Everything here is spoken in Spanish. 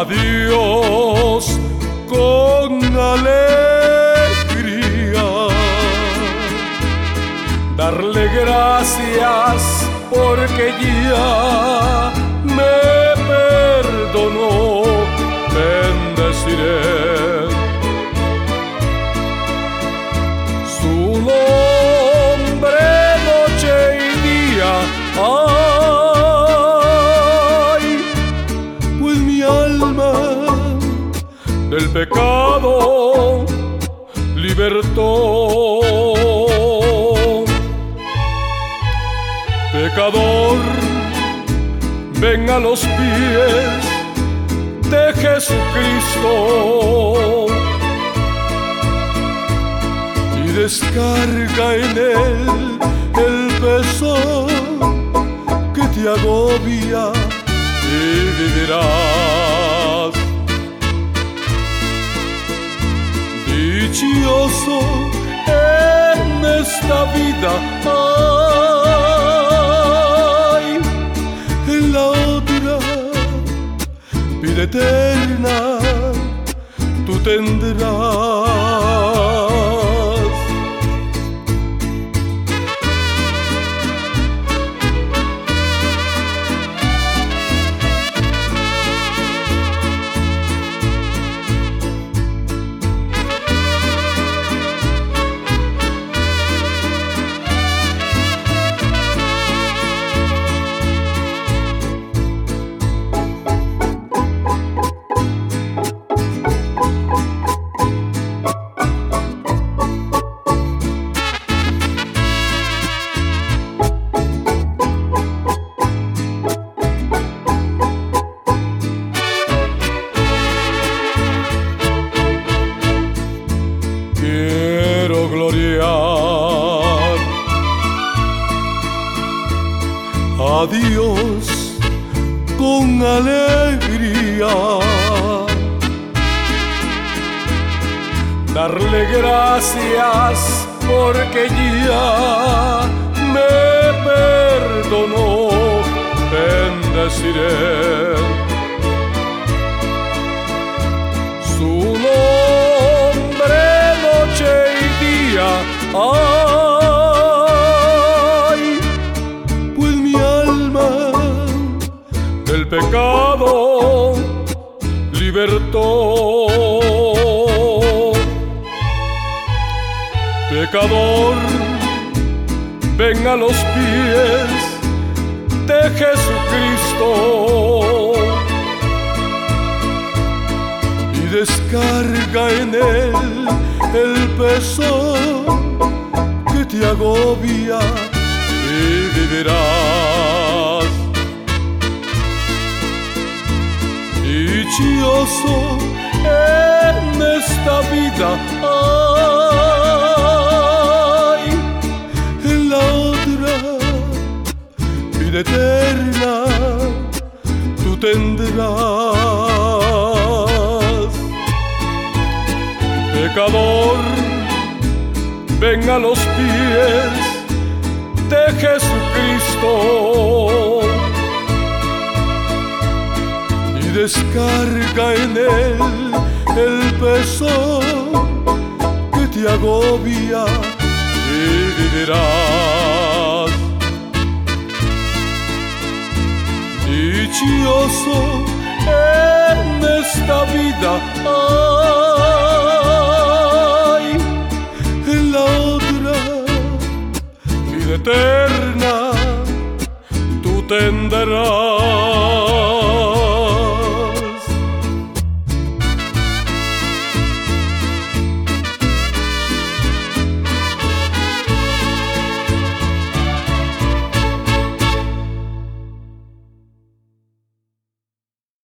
Adiós con alegría, darle gracias porque ya me perdonó, bendeciré su nombre noche y día. Ay, pues mi alma del pecado libertó. Pecador, ven a los pies de Jesucristo y descarga en él el peso que te agobia y vivirás dichoso en esta vida. Ay, en la otra vida eterna tú tendrás. Quiero gloriar a Dios con alegría, darle gracias porque ya me perdonó, bendeciré su nombre noche y día. Ay, pues mi alma del pecado libertó. Pecador, ven a los pies de Jesucristo y descarga en él el peso que te agobia y vivirás dichoso en esta vida. Ay, en la otra vida eterna tú tendrás. Pecador, ven a los pies de Jesucristo y descarga en él el peso que te agobia y vivirás dichoso en esta vida. Ay, en la otra vida eterna tú tendrás.